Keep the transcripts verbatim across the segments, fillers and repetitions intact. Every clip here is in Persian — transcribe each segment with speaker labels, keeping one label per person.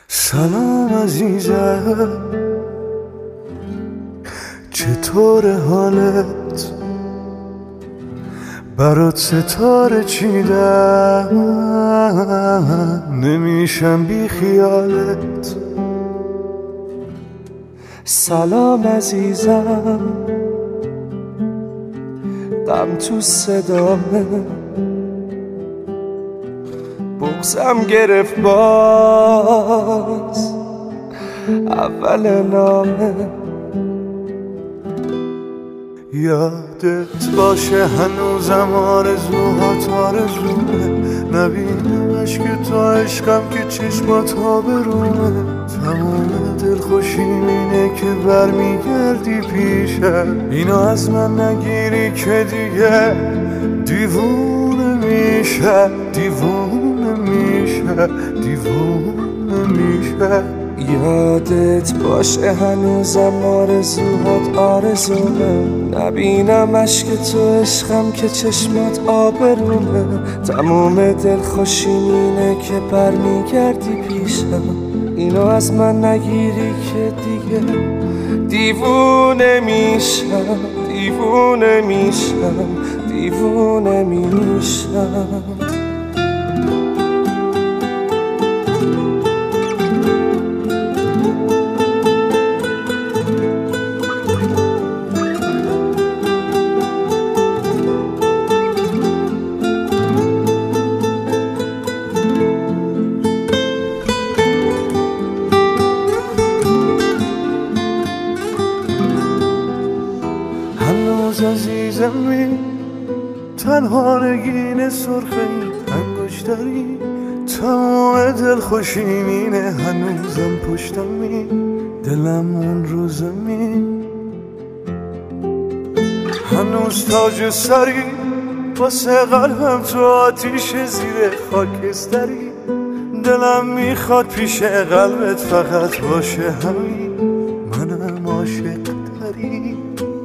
Speaker 1: سلام عزیزم، چطور حالت؟ برات ستاره چیدم، نمیشم بی خیالت.
Speaker 2: سلام عزیزم، غم تو صدامه، بغزم گرفت باز اول نامه.
Speaker 1: یادت باشه هنوزم آرزوهات آرزومه، نبینمش که تو عشقم که چشمات آبرومه. تمام دلخوشیم اینه که برمیگردی پیشم، اینو از من نگیری که دیگه دیوونه میشه، دیوونه میشه، دیوونه میشه.
Speaker 2: یادت باشه هنوزم آرزوهات آرزومه، نبینمش که تو عشقم که چشمات آبرومه. تموم دلخوشیم اینه که برمیگردی پیشم، اینو از من نگیری که دیگه دیوونه میشم، دیوونه میشم، دیوونه میشم.
Speaker 1: هنوز عزیزمی تنها نگین سرخه انگشتری، تمام دلخوشیم اینه هنوزم پشتمی، دلم اون رو زمین. هنوز تاج سری واسه قلبم تو آتیش زیر خاکستری، دلم میخواد پیش قلبت فقط باشه همین، منم عاشق تری.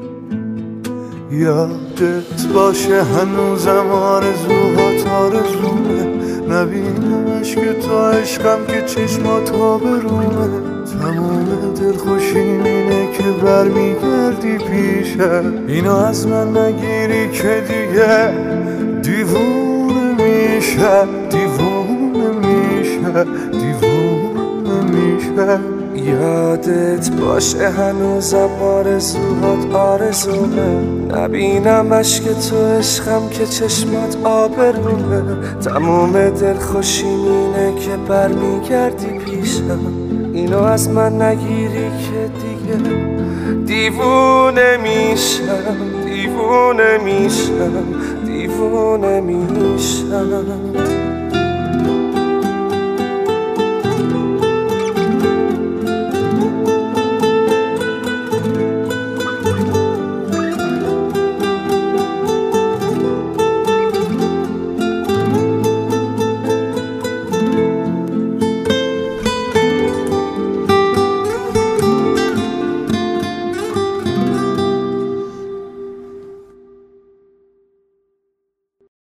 Speaker 1: یادت باشه هنوزم آرزوهات آرزومه، نبینمش که تو عشقم که چشمات آبرومه. تمام دلخوشیم اینه که برمیگردی پیشم، اینو از من نگیری که دیگه دیوونه میشه، دیوونه میشه، دیوونه میشه.
Speaker 2: یادت باشه هنوزم آرزوهات آرزومه، نبینمش که تو عشقم که چشمات آبرومه. تموم دلخوشیم اینه که برمیگردی پیشم، اینو از من نگیری که دیگه دیوونه میشم، دیوونه میشم، دیوونه میشم.